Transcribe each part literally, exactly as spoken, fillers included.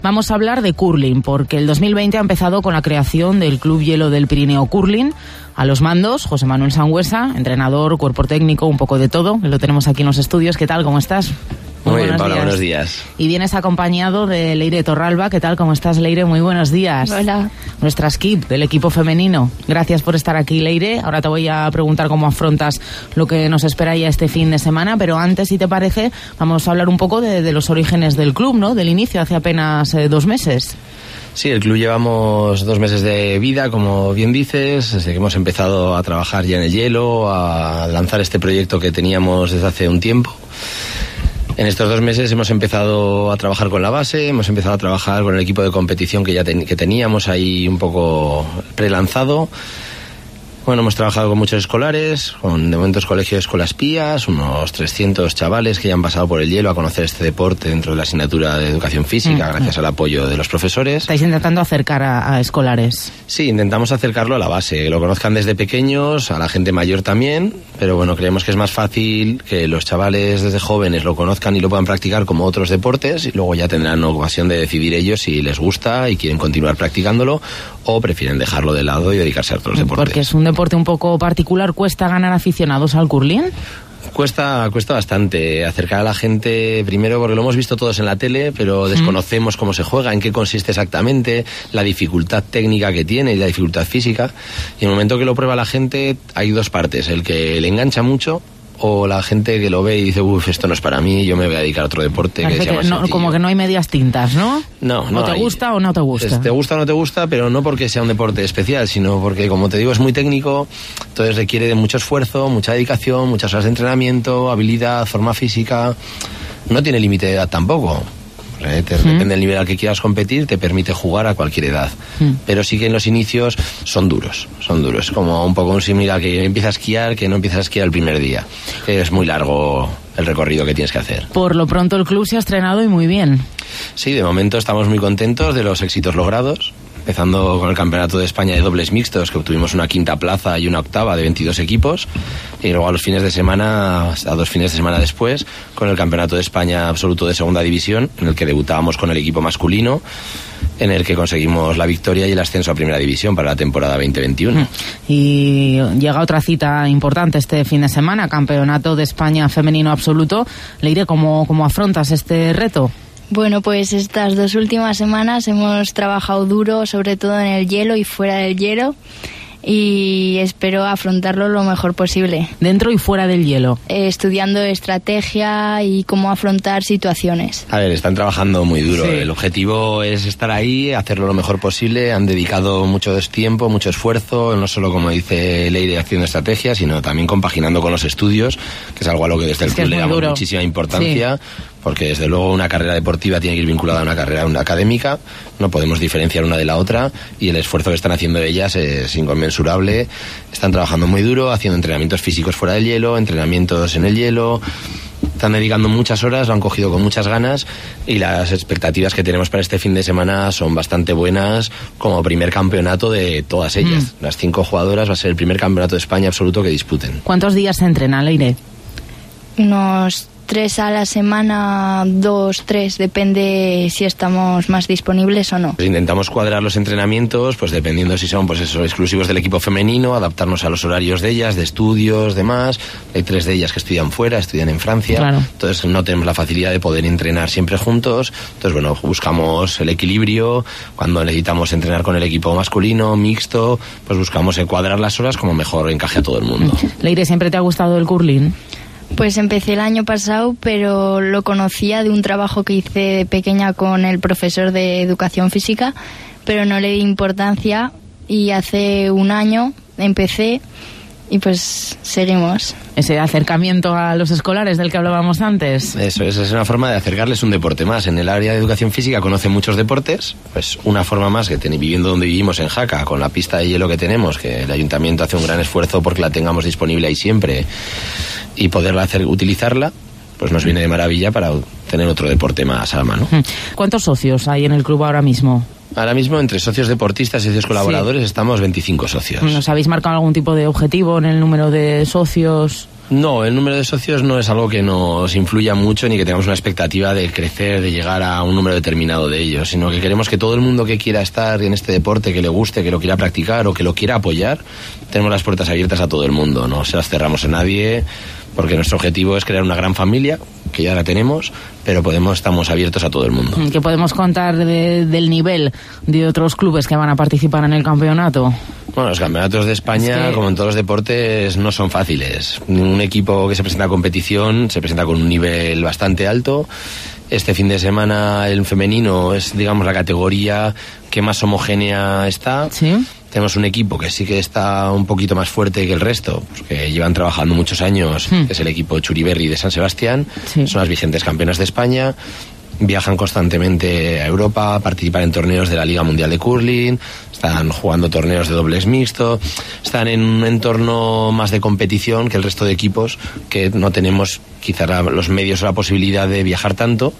Vamos a hablar de curling, porque el dos mil veinte ha empezado con la creación del Club Hielo del Pirineo Curling. A los mandos, José Manuel Sangüesa, entrenador, cuerpo técnico, un poco de todo. Lo tenemos aquí en los estudios. ¿Qué tal? ¿Cómo estás? Muy, Muy bien, Paula, buenos días. Y vienes acompañado de Leire Torralba. ¿Qué tal? ¿Cómo estás, Leire? Muy buenos días. Hola. Nuestra skip del equipo femenino. Gracias por estar aquí, Leire. Ahora te voy a preguntar cómo afrontas lo que nos espera ya este fin de semana, pero antes, si te parece, vamos a hablar un poco de, de los orígenes del club, ¿no? Del inicio, hace apenas eh, dos meses. Sí, el club llevamos dos meses de vida, como bien dices, desde que hemos empezado a trabajar ya en el hielo, a lanzar este proyecto que teníamos desde hace un tiempo. En estos dos meses hemos empezado a trabajar con la base, hemos empezado a trabajar con el equipo de competición que ya ten, que teníamos ahí un poco prelanzado. Bueno, hemos trabajado con muchos escolares, con de momento colegios escuelas pías, unos trescientos chavales que ya han pasado por el hielo a conocer este deporte dentro de la asignatura de educación física, mm. gracias al apoyo de los profesores. ¿Estáis intentando acercar a, a escolares? Sí, intentamos acercarlo a la base, que lo conozcan desde pequeños, a la gente mayor también, pero bueno, creemos que es más fácil que los chavales desde jóvenes lo conozcan y lo puedan practicar como otros deportes, y luego ya tendrán ocasión de decidir ellos si les gusta y quieren continuar practicándolo o prefieren dejarlo de lado y dedicarse a otros deportes. Porque es un deporte un poco particular. ¿Cuesta ganar aficionados al curling? Cuesta, cuesta bastante acercar a la gente, primero porque lo hemos visto todos en la tele, pero desconocemos cómo se juega, en qué consiste exactamente, la dificultad técnica que tiene y la dificultad física. Y en el momento que lo prueba la gente hay dos partes, el que le engancha mucho o la gente que lo ve y dice, uff, esto no es para mí, yo me voy a dedicar a otro deporte. Que sea más no, como que no hay medias tintas, ¿no? No, no. ¿O te hay. gusta o no te gusta? Te gusta o no te gusta, pero no porque sea un deporte especial, sino porque, como te digo, es muy técnico, entonces requiere de mucho esfuerzo, mucha dedicación, muchas horas de entrenamiento, habilidad, forma física. No tiene límite de edad tampoco. ¿eh? Te, mm. Depende del nivel al que quieras competir, te permite jugar a cualquier edad. Mm. Pero sí que en los inicios son duros, son duros. Como un poco un similar que empieza a esquiar, que no empieza a esquiar el primer día. Es muy largo el recorrido que tienes que hacer. Por lo pronto el club se ha estrenado y muy bien. Sí, de momento estamos muy contentos de los éxitos logrados. Empezando con el Campeonato de España de dobles mixtos, que obtuvimos una quinta plaza y una octava de veintidós equipos. Y luego a los fines de semana, a dos fines de semana después, con el Campeonato de España absoluto de segunda división, en el que debutábamos con el equipo masculino, en el que conseguimos la victoria y el ascenso a primera división para la temporada veinte veintiuno. Y llega otra cita importante este fin de semana, Campeonato de España femenino absoluto. Leire, ¿cómo, cómo afrontas este reto? Bueno, pues estas dos últimas semanas hemos trabajado duro, sobre todo en el hielo y fuera del hielo, y espero afrontarlo lo mejor posible. ¿Dentro y fuera del hielo? Eh, estudiando estrategia y cómo afrontar situaciones. A ver, están trabajando muy duro. Sí. El objetivo es estar ahí, hacerlo lo mejor posible. Han dedicado mucho tiempo, mucho esfuerzo, no solo, como dice Leire, haciendo estrategia, sino también compaginando con los estudios, que es algo a lo que desde el es club que le damos duro. muchísima importancia. Sí. Porque desde luego una carrera deportiva tiene que ir vinculada a una carrera académica, no podemos diferenciar una de la otra, y el esfuerzo que están haciendo ellas es inconmensurable. Están trabajando muy duro, haciendo entrenamientos físicos fuera del hielo, entrenamientos en el hielo, están dedicando muchas horas, lo han cogido con muchas ganas, y las expectativas que tenemos para este fin de semana son bastante buenas, como primer campeonato de todas ellas. Mm. Las cinco jugadoras va a ser el primer campeonato de España absoluto que disputen. ¿Cuántos días se entrena, Leire? Unos tres a la semana, dos, tres, depende si estamos más disponibles o no. Pues intentamos cuadrar los entrenamientos, pues dependiendo si son pues eso, exclusivos del equipo femenino, adaptarnos a los horarios de ellas, de estudios, demás. Hay tres de ellas que estudian fuera, estudian en Francia, claro. Entonces no tenemos la facilidad de poder entrenar siempre juntos. Entonces bueno, buscamos el equilibrio. Cuando necesitamos entrenar con el equipo masculino, mixto, pues buscamos cuadrar las horas como mejor encaje a todo el mundo. Leire, ¿siempre te ha gustado el curling? Pues empecé el año pasado, pero lo conocía de un trabajo que hice de pequeña con el profesor de educación física, pero no le di importancia, y hace un año empecé y pues seguimos. Ese acercamiento a los escolares del que hablábamos antes. Eso es, es una forma de acercarles un deporte más. En el área de educación física conocen muchos deportes, pues una forma más que ten, viviendo donde vivimos en Jaca, con la pista de hielo que tenemos, que el ayuntamiento hace un gran esfuerzo porque la tengamos disponible ahí siempre, y poderla hacer, utilizarla, pues nos viene de maravilla para tener otro deporte más a la mano. ¿Cuántos socios hay en el club ahora mismo? Ahora mismo, entre socios deportistas y socios colaboradores, sí. Estamos veinticinco socios. ¿Nos habéis marcado algún tipo de objetivo en el número de socios? No, el número de socios no es algo que nos influya mucho ni que tengamos una expectativa de crecer, de llegar a un número determinado de ellos, sino que queremos que todo el mundo que quiera estar en este deporte, que le guste, que lo quiera practicar o que lo quiera apoyar, tenemos las puertas abiertas a todo el mundo, no se las cerramos a nadie, porque nuestro objetivo es crear una gran familia, que ya la tenemos, pero podemos, estamos abiertos a todo el mundo. ¿Qué podemos contar de, del nivel de otros clubes que van a participar en el campeonato? Bueno, los campeonatos de España, es que... como en todos los deportes, no son fáciles. Un equipo que se presenta a competición se presenta con un nivel bastante alto. Este fin de semana el femenino es, digamos, la categoría que más homogénea está. ¿Sí? Tenemos un equipo que sí que está un poquito más fuerte que el resto, porque llevan trabajando muchos años, hmm. que es el equipo Churiberri de San Sebastián. Sí. Son las vigentes campeonas de España. Viajan constantemente a Europa, participan en torneos de la Liga Mundial de Curling, están jugando torneos de dobles mixto, están en un entorno más de competición que el resto de equipos, que no tenemos quizás los medios o la posibilidad de viajar tanto,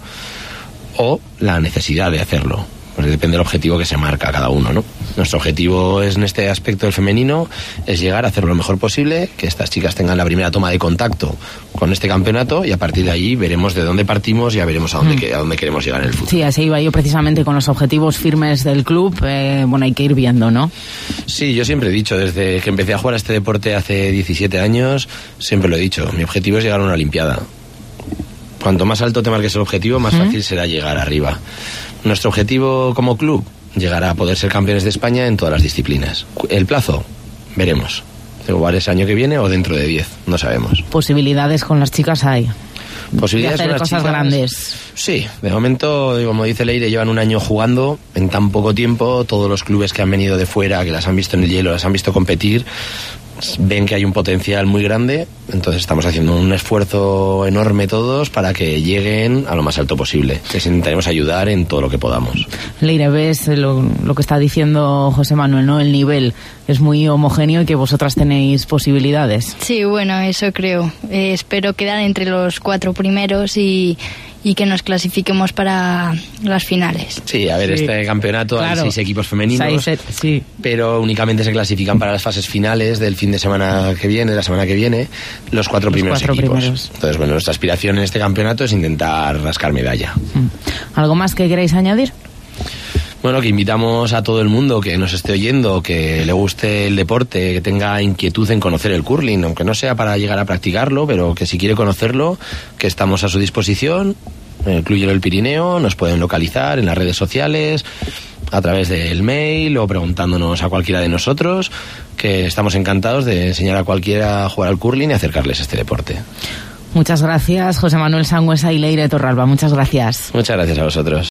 o la necesidad de hacerlo. Pues depende del objetivo que se marca cada uno, ¿no? Nuestro objetivo es, en este aspecto del femenino, es llegar a hacer lo mejor posible, que estas chicas tengan la primera toma de contacto con este campeonato y a partir de ahí veremos de dónde partimos y ya veremos a dónde, mm. a dónde queremos llegar en el futuro. Sí, así iba yo precisamente con los objetivos firmes del club. Eh, bueno, hay que ir viendo, ¿no? Sí, yo siempre he dicho, desde que empecé a jugar a este deporte hace diecisiete años, siempre lo he dicho, mi objetivo es llegar a una Olimpiada. Cuanto más alto te marques el objetivo, más ¿Mm? fácil será llegar arriba. Nuestro objetivo como club, llegar a poder ser campeones de España en todas las disciplinas. El plazo, veremos. Igual es año que viene o dentro de diez, no sabemos. Posibilidades con las chicas hay. Posibilidades de hacer con las cosas chicas grandes. Sí, de momento, como dice Leire, llevan un año jugando en tan poco tiempo. Todos los clubes que han venido de fuera, que las han visto en el hielo, las han visto competir, ven que hay un potencial muy grande, entonces estamos haciendo un esfuerzo enorme todos para que lleguen a lo más alto posible. Les intentaremos ayudar en todo lo que podamos. Leire, ves lo, lo que está diciendo José Manuel, ¿no? El nivel es muy homogéneo y que vosotras tenéis posibilidades. Sí, bueno, eso creo. Eh, espero quedar entre los cuatro primeros y... y que nos clasifiquemos para las finales. Sí, a ver, sí. Este campeonato claro. Hay seis equipos femeninos, seis, sí. pero únicamente se clasifican para las fases finales del fin de semana que viene, la semana que viene, los cuatro los primeros cuatro equipos. Primeros. Entonces, bueno, nuestra aspiración en este campeonato es intentar rascar medalla. ¿Algo más que queráis añadir? Bueno, que invitamos a todo el mundo que nos esté oyendo, que le guste el deporte, que tenga inquietud en conocer el curling, aunque no sea para llegar a practicarlo, pero que si quiere conocerlo, que estamos a su disposición. En el Club Hielo del Pirineo nos pueden localizar en las redes sociales, a través del mail o preguntándonos a cualquiera de nosotros, que estamos encantados de enseñar a cualquiera a jugar al curling y acercarles a este deporte. Muchas gracias, José Manuel Sangüesa y Leire Torralba. Muchas gracias. Muchas gracias a vosotros.